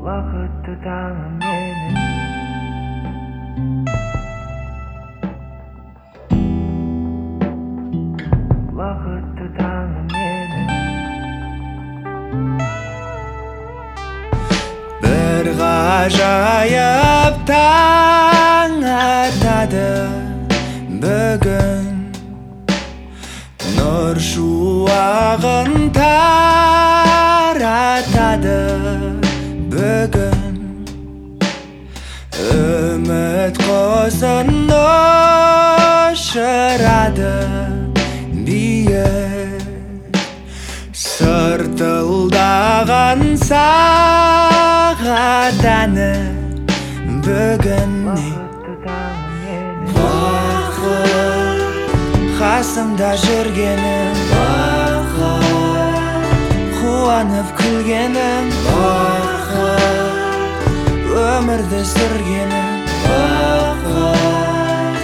бақытты таңым менің. Бақытты таңым менің. Бір ғажайып таң атады бүгін, нұр шуағын таратады бүгін. Үміт қозын ұшырады биік, сыртылдаған сағат әні бүгін. Бақыт қасымда жүргенім, бақыт қуанып күлгенім, бақыт өмірді сүргенім, бақыт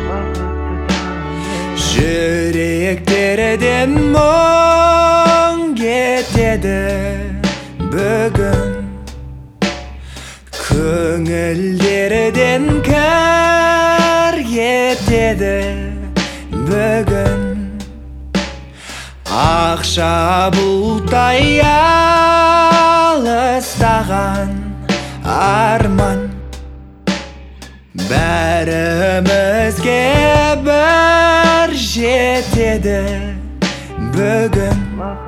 жүректерден мұң кетеді бүгін, көңілдерден кір кетеді бүгін. Ақша бұлттай алыстаған арман бәрімізге бір жетеді бүгін.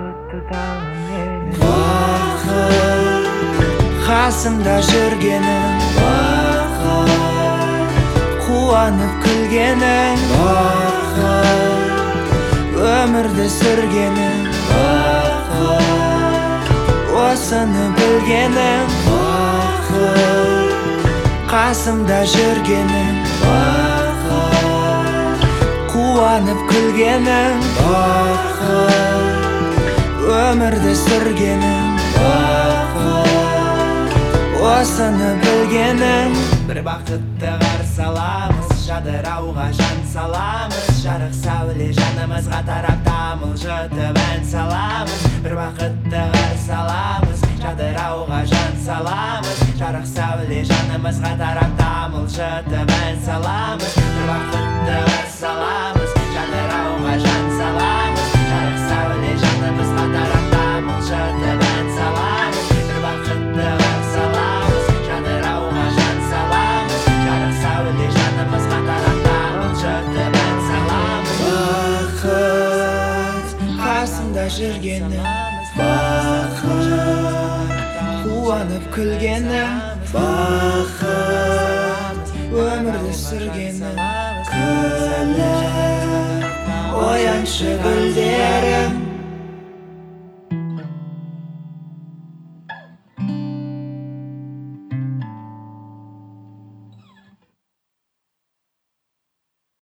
Бақыт қасымда жүргенім, бақыт қуанып күлгенім, бақыт өмірді сүргенім, бақыт осыны білгенім, бақыт қасымда жүргенім, бақыт қуанып күлгенім, бақыт өмірді сүргенім, бақыт осыны білгенім. Бір бақытты қарсы аламыз, жадырауға жан саламыз, жарық сәуле жанымызға тарап тамылжытып ән саламыз. Бір бақытты қарсы аламыз, жадырауға жан саламыз, жарық сәуле жанымызға тарап тамылжытып ән саламыз. Бір бақытты қарсы аламыз, жадырауға жан саламыз, жарық сәуле жанымызға тарап тамылжытып ән саламыз. Бір бақытты қарсы аламыз, жадырауға жан саламыз, жарық сәуле жанымызға тарап тамылжытып ән саламыз. Бақыт қасымда жүргенім, бақыт қуанып күлгенім, бақыт өмірді сүргенім. Күліп ояншы гүлдер